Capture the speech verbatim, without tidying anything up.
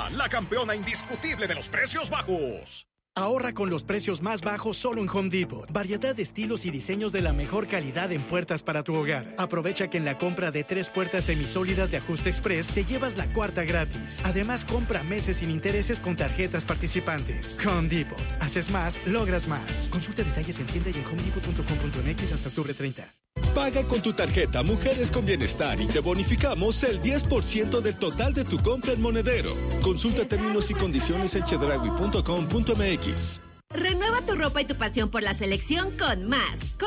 Soriana, la campeona indiscutible de los precios bajos. Ahorra con los precios más bajos solo en Home Depot. Variedad de estilos y diseños de la mejor calidad en puertas para tu hogar. Aprovecha que en la compra de tres puertas semisólidas de ajuste express te llevas la cuarta gratis. Además, compra meses sin intereses con tarjetas participantes. Home Depot. Haces más, logras más. Consulta detalles en tienda y en home depot punto com punto m x hasta octubre treinta. Paga con tu tarjeta Mujeres con Bienestar y te bonificamos el diez por ciento del total de tu compra en Monedero. Consulta términos y condiciones en chedraui punto com punto m x. Renueva tu ropa y tu pasión por la selección con Más.